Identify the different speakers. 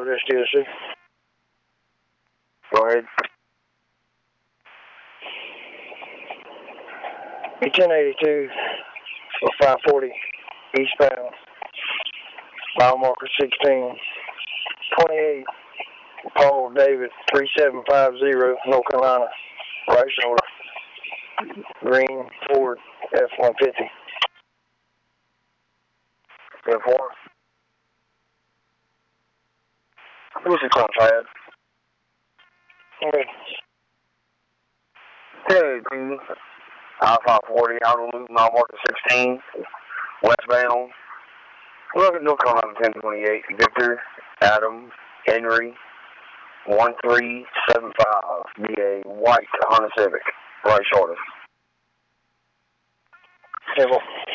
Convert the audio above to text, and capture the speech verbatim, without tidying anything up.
Speaker 1: Road, S T S C.
Speaker 2: Go ahead.
Speaker 1: E ten eighty-two for five forty eastbound. Mile marker sixteen. twenty-eight. Paul David three seven five zero, North Carolina. Right shoulder. Green Ford F one fifty.
Speaker 2: ten four. Who's the contract?
Speaker 1: Okay.
Speaker 2: Hey, I five forty, outer loop, mile marker sixteen, westbound. Look at North Carolina ten twenty-eight. Victor, Adam, Henry, one three seven five, B A, white Honda Civic, right shoulder.
Speaker 1: Civil.